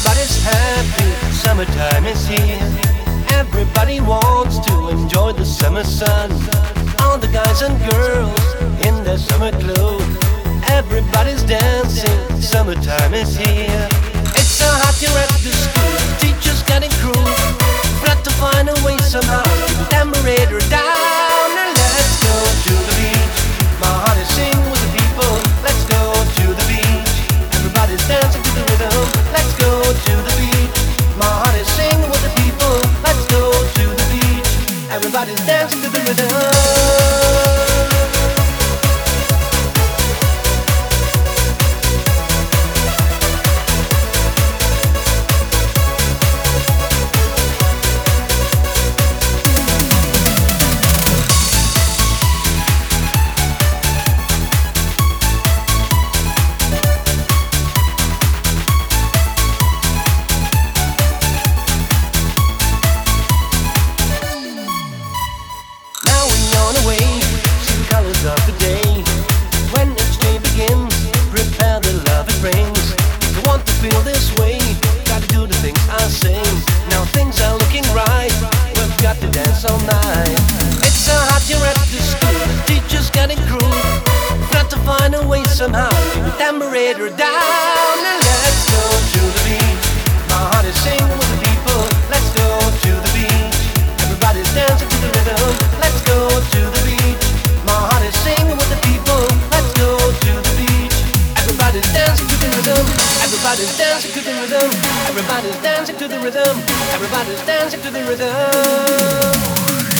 Everybody's happy, summertime is here. Everybody wants to enjoy the summer sun. All the guys and girls in their summer clothes. Everybody's dancing, summertime is here. It's so hot here at the school, teachers getting cruel. Got to find a way somehow to keep the temperature down. And let's go to the beach. My heart is singing with the people. Let's go to the beach. Everybody's dancing to the rhythm. Let's go to the beach. My heart is singing with the people. Let's go to the beach. Everybody's dancing to the rhythm. Of the day, when each day begins, prepare the love it brings. If you want to feel this way, gotta do the things I say. Now things are looking right, we've got to dance all night. It's so hot here at the school, the teacher's getting cruel. Got to find a way somehow to keep the temperature down. And let's go to the beach. My heart is singing with the people. Let's go to the beach. Everybody's dancing to the rhythm. Let's go to the beach. My heart is singing with the people. Let's go to the beach. Everybody's dancing to the rhythm. Everybody's dancing to the rhythm. Everybody's dancing to the rhythm. Everybody's dancing to the rhythm.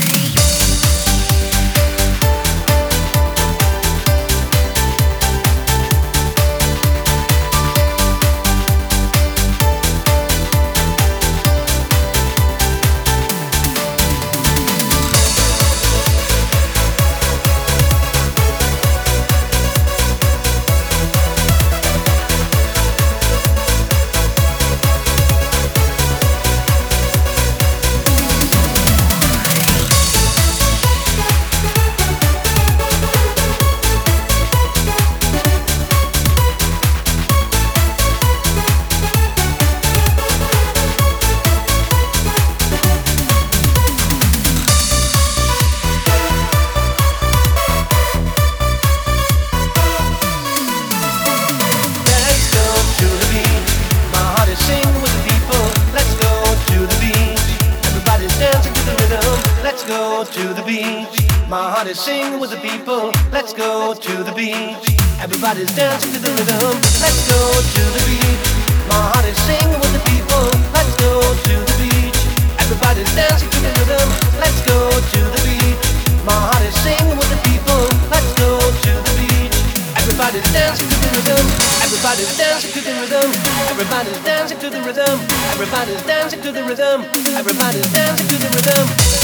Let's go to the beach. My heart is singing with the people. Let's go to the beach. Everybody's dancing to the rhythm. Let's go to the beach. My heart is singing with the people. Let's go to the beach. Everybody's dancing to the rhythm. Let's go to the beach. My heart is singing with the people. Let's go to the beach. Everybody's dancing to the rhythm. Everybody's dancing to the rhythm. Everybody's dancing to the rhythm. Everybody's dancing to the rhythm. Everybody's dancing to the rhythm.